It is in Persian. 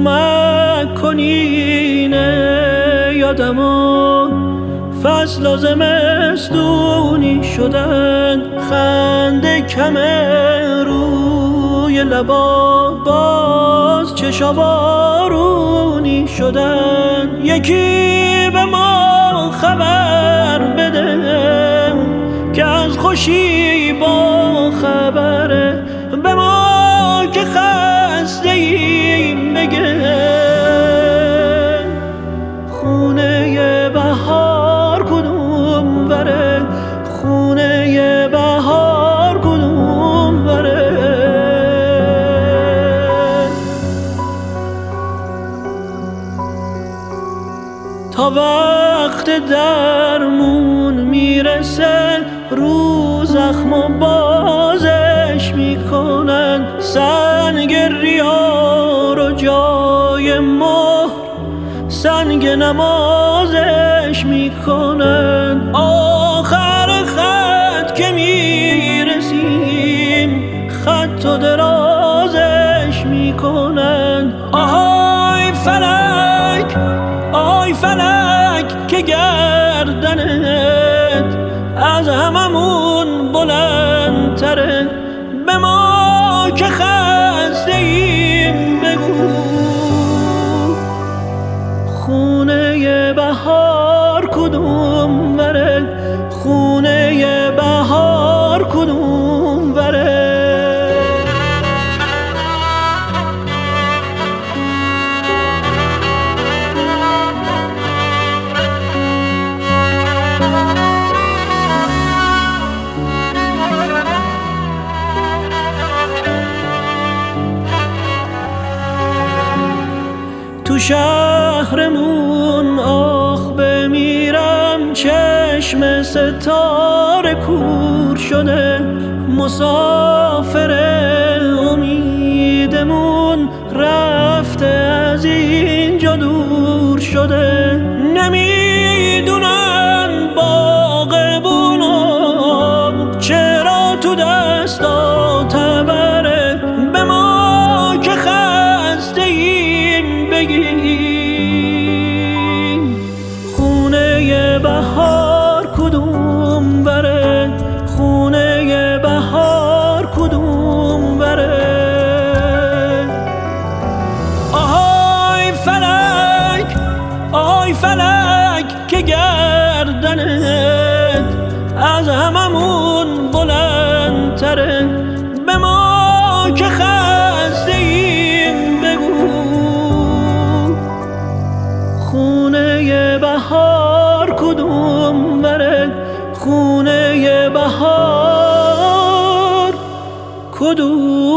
کمک کنین یادمو فصل و زمستونی شدن، خنده کم روی لبا باز چشا بارونی شدن. یکی به ما خبر بده که از خوشی با خبره، به ما که خسته ایم بگه خونه بهار کدوم بره، خونه بهار کدوم بره. تا وقت درمون میرسه رو زخم و بازش میکنن، سنگ ریا رو جای مهر سنگ نمازش میکنن. آخر خط که میرسیم خط و درازش میکنن. آهای فلک آی فلک که گردنت از هممون بلندتره، به ما که خسته ایم بگو خونه بهار کدوم بره، خونه بهار کدوم بره. تو شهرمون آخ بمیرم، چشم ستاره کور شده، مسافر امیدمون رفته از اینجا دور شده. نمیدونن باغبونا چرا تو دستا تبره، به ما که خسته ایم بگیم خونه بهار کدوم بره، خونه بهار کدوم بره. آهای فلک آی فلک که گردنت از هممون بلندتره، به ما که خسته ایم بگو خونه بهار کدوم بره، خونه بهار کدوم